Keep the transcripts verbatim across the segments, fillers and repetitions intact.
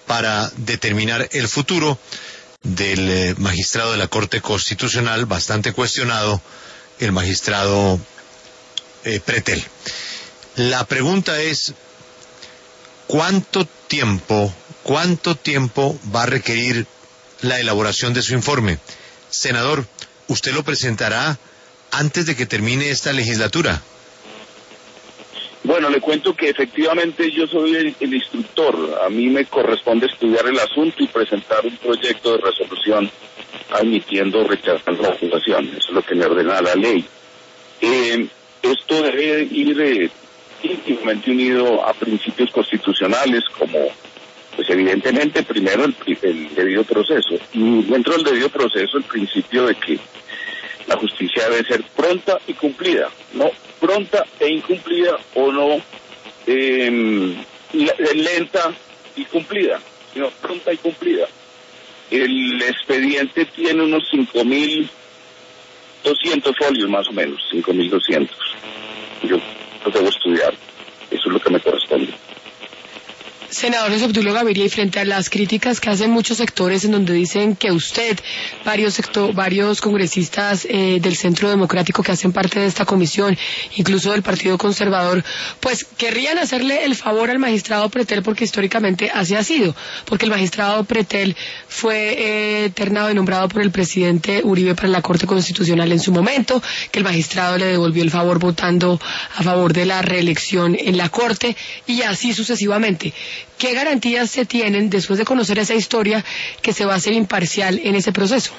para determinar el futuro del eh, magistrado de la Corte Constitucional, bastante cuestionado, el magistrado eh, Pretel. La pregunta es, ¿cuánto tiempo, cuánto tiempo va a requerir la elaboración de su informe? Senador, ¿usted lo presentará antes de que termine esta legislatura? Bueno, le cuento que efectivamente yo soy el, el instructor. A mí me corresponde estudiar el asunto y presentar un proyecto de resolución admitiendo o rechazando la acusación. Eso es lo que me ordena la ley. Eh, esto debe ir eh, íntimamente unido a principios constitucionales como, pues evidentemente, primero el, el debido proceso. Y dentro del debido proceso el principio de que la justicia debe ser pronta y cumplida, no pronta e incumplida o no eh, lenta y cumplida, sino pronta y cumplida. El expediente tiene unos cinco mil doscientos folios más o menos, cinco mil doscientos. Yo lo debo estudiar, eso es lo que me corresponde. Senador José Obdulio Gaviria, y frente a las críticas que hacen muchos sectores en donde dicen que usted, varios sector, varios congresistas eh, del Centro Democrático que hacen parte de esta comisión, incluso del Partido Conservador, pues querrían hacerle el favor al magistrado Pretel porque históricamente así ha sido, porque el magistrado Pretel fue eh, ternado y nombrado por el presidente Uribe para la Corte Constitucional en su momento, que el magistrado le devolvió el favor votando a favor de la reelección en la Corte y así sucesivamente. ¿Qué garantías se tienen, después de conocer esa historia, que se va a ser imparcial en ese proceso?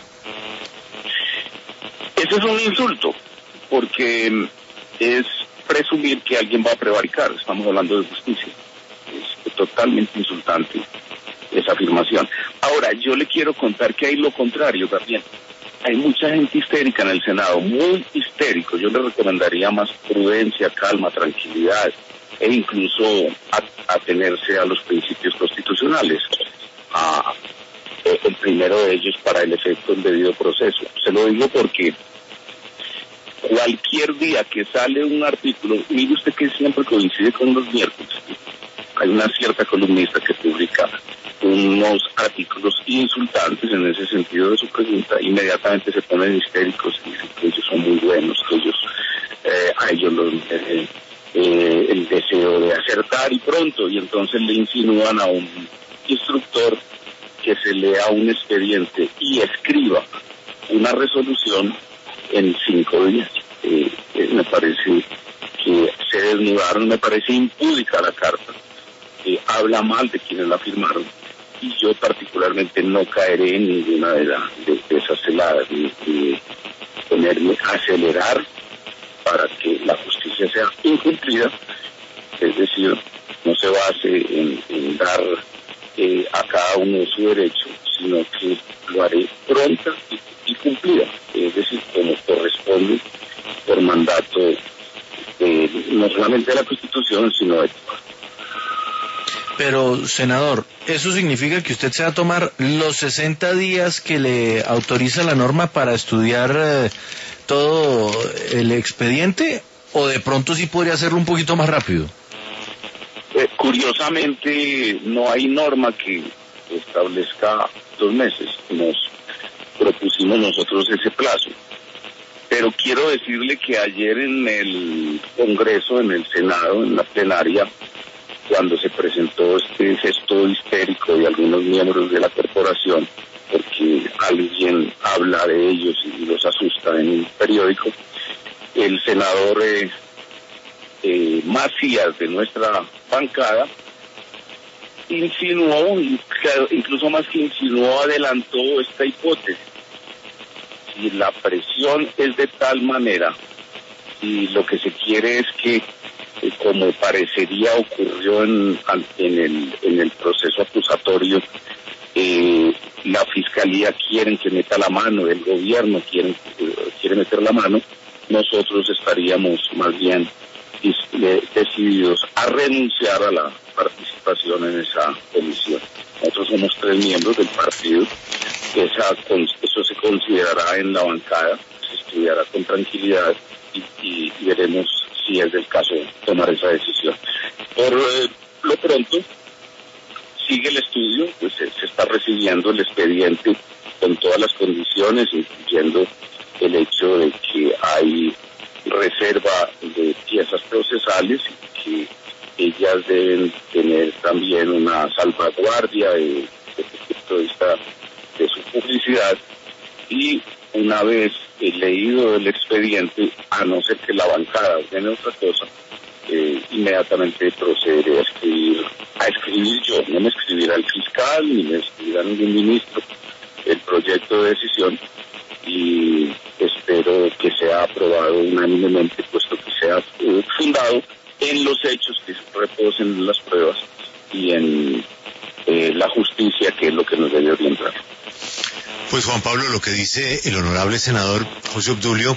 Eso es un insulto, porque es presumir que alguien va a prevaricar. Estamos hablando de justicia. Es totalmente insultante esa afirmación. Ahora, yo le quiero contar que hay lo contrario también. Hay mucha gente histérica en el Senado, muy histérico. Yo le recomendaría más prudencia, calma, tranquilidad, e incluso atenerse a los principios constitucionales. A, el primero de ellos para el efecto del debido proceso. Se lo digo porque cualquier día que sale un artículo, mire usted que siempre coincide con los miércoles, hay una cierta columnista que publica unos artículos insultantes en ese sentido de su pregunta, inmediatamente se ponen histéricos y dicen que ellos son muy buenos, que ellos, eh, a ellos los... Eh, Eh, el deseo de acertar y pronto, y entonces le insinúan a un instructor que se lea un expediente y escriba una resolución en cinco días. Eh, eh, me parece que se desnudaron, me parece impúdica la carta, eh, habla mal de quienes la firmaron, y yo particularmente no caeré en ninguna de, la, de, de esas celadas, de, de ponerme a acelerar para que la justicia sea incumplida, es decir, no se base en, en dar eh, a cada uno su derecho, sino que lo haré pronta y, y cumplida, es decir, como corresponde por mandato eh, no solamente de la Constitución, sino de... Pero, senador, ¿eso significa que usted se va a tomar los sesenta días que le autoriza la norma para estudiar eh, todo el expediente, o de pronto sí podría hacerlo un poquito más rápido? Eh, curiosamente, no hay norma que establezca dos meses. Nos propusimos nosotros ese plazo. Pero quiero decirle que ayer en el Congreso, en el Senado, en la plenaria, cuando se presentó este gesto histérico de algunos miembros de la corporación, porque alguien habla de ellos y los asusta en un periódico, el senador eh, eh, Macías de nuestra bancada insinuó, incluso más que insinuó, adelantó esta hipótesis. Si la presión es de tal manera y lo que se quiere es que, eh, como parecería ocurrió en, en, el, en el proceso acusatorio, eh, la fiscalía quiere que meta la mano, el gobierno quiere, quiere meter la mano, nosotros estaríamos más bien decididos a renunciar a la participación en esa comisión. Nosotros somos tres miembros del partido, esa, eso se considerará en la bancada, se estudiará con tranquilidad y, y veremos si es del caso tomar esa decisión. Por eh, lo pronto, sigue el estudio, pues se, se está recibiendo el expediente con todas las condiciones, incluyendo el hecho de que hay reserva de piezas procesales y que ellas deben tener también una salvaguardia de, desde el punto de vista de su publicidad. Y una vez eh, leído el expediente, a no ser que la bancada ordene otra cosa, eh, inmediatamente procederé a escribir, a escribir yo, no me escribirá el fiscal ni me escribirá ningún ministro el proyecto de decisión, y espero que sea aprobado unánimemente, puesto que sea eh, fundado en los hechos que reposen en las pruebas y en eh, la justicia, que es lo que nos debe orientar. Pues Juan Pablo, lo que dice el honorable senador José Obdulio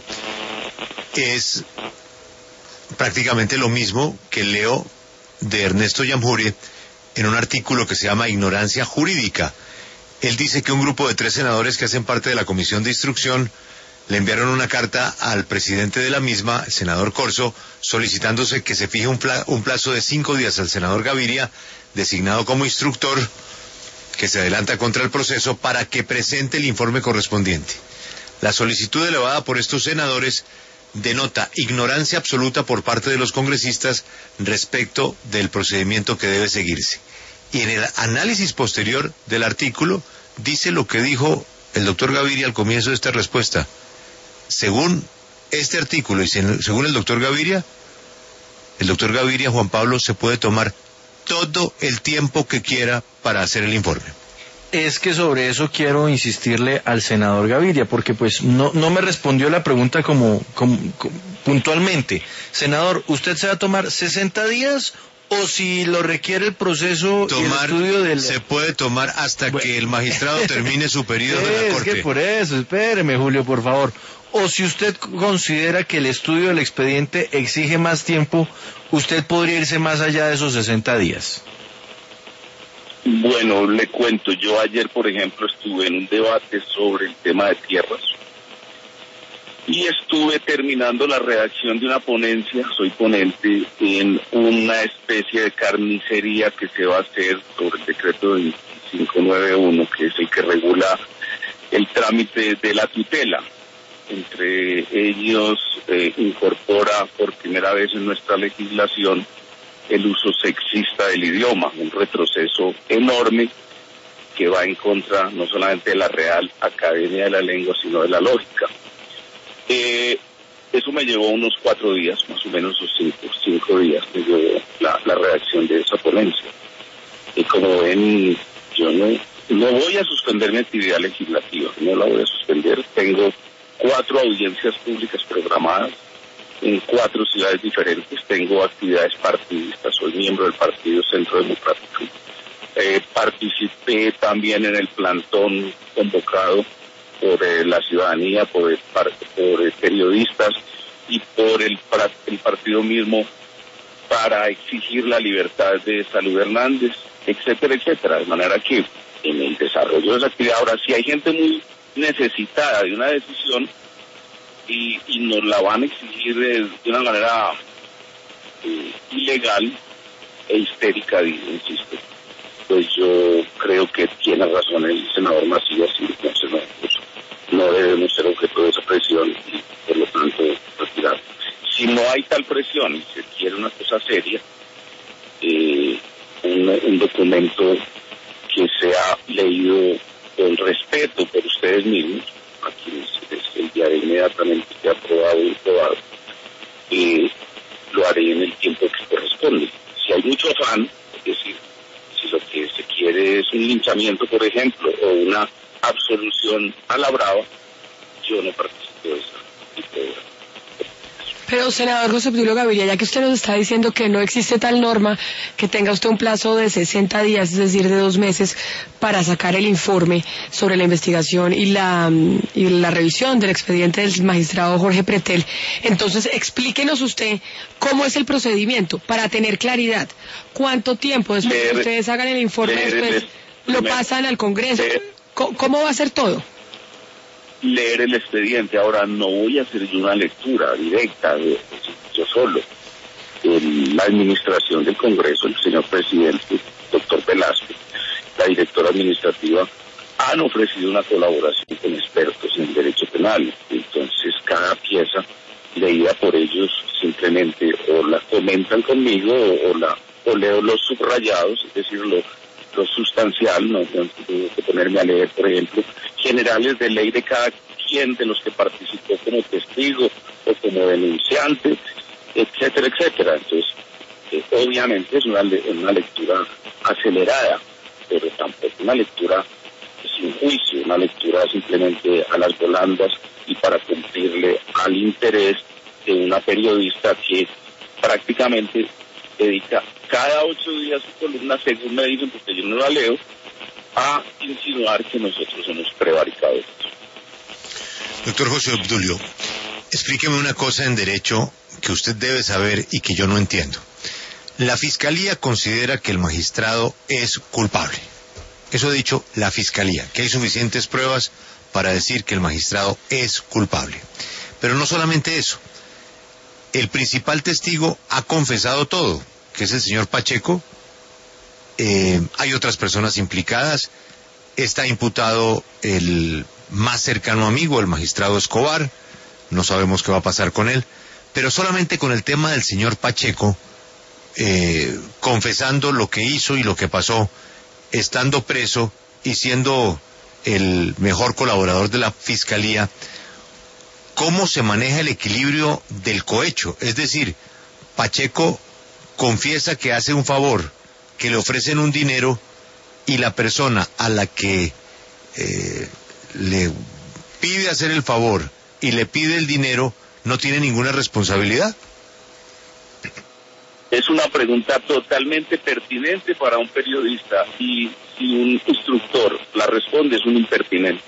es prácticamente lo mismo que leo de Ernesto Yamhure en un artículo que se llama Ignorancia Jurídica. Él dice que un grupo de tres senadores que hacen parte de la Comisión de Instrucción le enviaron una carta al presidente de la misma, el senador Corso, solicitándose que se fije un, pla- un plazo de cinco días al senador Gaviria, designado como instructor, que se adelanta contra el proceso, para que presente el informe correspondiente. La solicitud elevada por estos senadores denota ignorancia absoluta por parte de los congresistas respecto del procedimiento que debe seguirse. Y en el análisis posterior del artículo dice lo que dijo el doctor Gaviria al comienzo de esta respuesta. Según este artículo y según el doctor Gaviria, el doctor Gaviria, Juan Pablo, se puede tomar todo el tiempo que quiera para hacer el informe. Es que sobre eso quiero insistirle al senador Gaviria, porque pues no, no me respondió la pregunta como, como, como puntualmente. Senador, ¿usted se va a tomar sesenta días o si lo requiere el proceso tomar, y el estudio del... Se puede tomar hasta bueno, que el magistrado termine su periodo es de la Corte. Es que por eso, espéreme, Julio, por favor. O si usted considera que el estudio del expediente exige más tiempo, usted podría irse más allá de esos sesenta días. Bueno, le cuento, yo ayer, por ejemplo, estuve en un debate sobre el tema de tierras y estuve terminando la redacción de una ponencia, soy ponente en una especie de carnicería que se va a hacer sobre el decreto veinticinco noventa y uno, que es el que regula el trámite de la tutela. Entre ellos eh, incorpora por primera vez en nuestra legislación el uso sexista del idioma, un retroceso enorme que va en contra no solamente de la Real Academia de la Lengua, sino de la lógica. Eh, eso me llevó unos cuatro días, más o menos, o cinco, cinco días, me llevó la, la redacción de esa ponencia. Y como ven, yo no, no voy a suspender mi actividad legislativa, no la voy a suspender. Tengo cuatro audiencias públicas programadas en cuatro ciudades diferentes, tengo actividades partidistas, soy miembro del Partido Centro Democrático. Eh, participé también en el plantón convocado por eh, la ciudadanía, por, el, por eh, periodistas y por el, el partido mismo para exigir la libertad de Salud Hernández, etcétera, etcétera. De manera que en el desarrollo de esa actividad, ahora si hay gente muy necesitada de una decisión y, y nos la van a exigir de, de una manera eh, ilegal e histérica, insisto, pues yo creo que tiene razón el senador Macías y entonces no, pues, no debemos ser objeto de esa presión y por lo tanto retirar. Si no hay tal presión y se quiere una cosa seria, eh, un, un documento que sea leído con respeto por ustedes mismos, a quienes les enviaré inmediatamente que aprobado y aprobado, eh, lo haré en el tiempo que corresponde. Si hay mucho afán, es decir, si lo que se quiere es un linchamiento, por ejemplo, o una absolución a la brava, yo no participo de ese tipo de... Pero, senador José Obdulio Gaviria, ya que usted nos está diciendo que no existe tal norma, que tenga usted un plazo de sesenta días, es decir, de dos meses, para sacar el informe sobre la investigación y la, y la revisión del expediente del magistrado Jorge Pretel, entonces explíquenos usted cómo es el procedimiento, para tener claridad. ¿Cuánto tiempo después de que ustedes hagan el informe, después lo pasan al Congreso? ¿Cómo va a ser todo? Leer el expediente. Ahora no voy a hacer yo una lectura directa de, de yo solo. En la administración del Congreso, el señor presidente, doctor Velázquez, la directora administrativa, han ofrecido una colaboración con expertos en derecho penal. Entonces, cada pieza leída por ellos simplemente o la comentan conmigo o, o la o leo los subrayados, es decir, lo, lo sustancial, no tengo que ponerme a leer, por ejemplo, generales de ley de cada quien de los que participó como testigo o como denunciante, etcétera, etcétera. Entonces, eh, obviamente es una, una lectura acelerada, pero tampoco una lectura sin juicio, una lectura simplemente a las volandas y para cumplirle al interés de una periodista que prácticamente dedica cada ocho días su columna, según me dicen, porque yo no la leo, a insinuar que nosotros somos prevaricados. Doctor José Obdulio, explíqueme una cosa en derecho que usted debe saber y que yo no entiendo. La Fiscalía considera que el magistrado es culpable. Eso ha dicho la Fiscalía, que hay suficientes pruebas para decir que el magistrado es culpable. Pero no solamente eso. El principal testigo ha confesado todo, que es el señor Pacheco. Eh, hay otras personas implicadas. Está imputado el más cercano amigo, el magistrado Escobar. No sabemos qué va a pasar con él. Pero solamente con el tema del señor Pacheco, eh, confesando lo que hizo y lo que pasó, estando preso y siendo el mejor colaborador de la Fiscalía, ¿cómo se maneja el equilibrio del cohecho? Es decir, Pacheco confiesa que hace un favor, que le ofrecen un dinero y la persona a la que eh, le pide hacer el favor y le pide el dinero no tiene ninguna responsabilidad. Es una pregunta totalmente pertinente para un periodista y si un instructor la responde es un impertinente.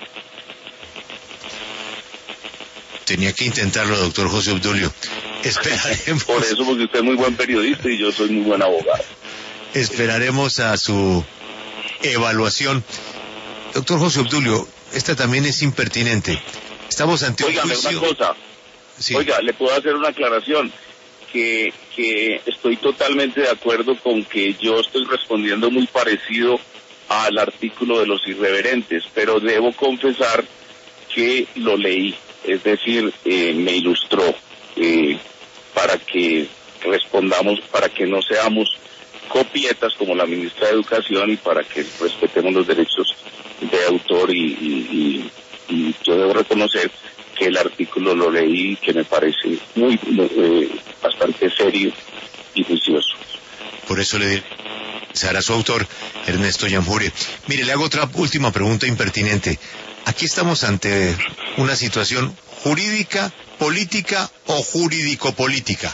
Tenía que intentarlo, doctor José Obdulio. Esperaremos. Por eso, porque usted es muy buen periodista y yo soy muy buen abogado. Esperaremos a su evaluación. Doctor José Obdulio, esta también es impertinente. Estamos ante un Óigame juicio... una cosa. Sí. Oiga, le puedo hacer una aclaración. Que, que estoy totalmente de acuerdo con que yo estoy respondiendo muy parecido al artículo de los irreverentes, pero debo confesar que lo leí, es decir, eh, me ilustró eh, para que respondamos, para que no seamos copietas como la ministra de Educación y para que respetemos los derechos de autor y, y, y, y yo debo reconocer que el artículo lo leí, que me parece muy, muy eh, bastante serio y juicioso. Por eso le diré a su autor, Ernesto Yamure. Mire, le hago otra última pregunta impertinente. Aquí estamos ante una situación jurídica, política o jurídico-política.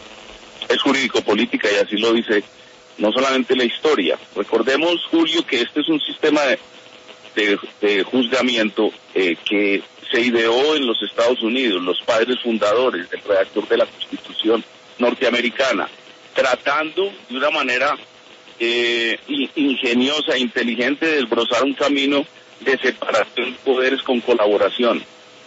Es jurídico-política y así lo dice no solamente la historia. Recordemos, Julio, que este es un sistema de, de, de juzgamiento eh, que se ideó en los Estados Unidos, los padres fundadores, el redactor de la Constitución norteamericana, tratando de una manera eh, ingeniosa, inteligente, de esbozar un camino de separación de poderes con colaboración.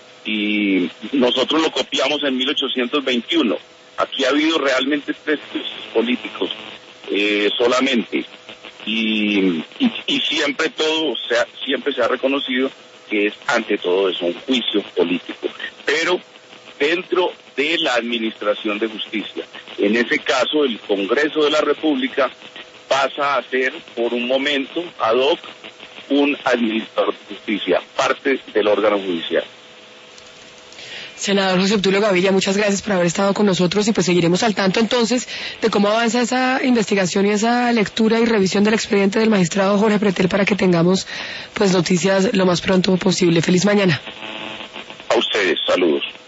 Y nosotros lo copiamos en mil ochocientos veintiuno. Aquí ha habido realmente tres juicios políticos eh, solamente. Y, y, y siempre todo, se ha, siempre se ha reconocido que es ante todo eso un juicio político, pero dentro de la administración de justicia. En ese caso, el Congreso de la República pasa a ser, por un momento, ad hoc, un administrador de justicia, parte del órgano judicial. Senador José Obdulio Gaviria, muchas gracias por haber estado con nosotros y pues seguiremos al tanto entonces de cómo avanza esa investigación y esa lectura y revisión del expediente del magistrado Jorge Pretel para que tengamos pues noticias lo más pronto posible. Feliz mañana. A ustedes, saludos.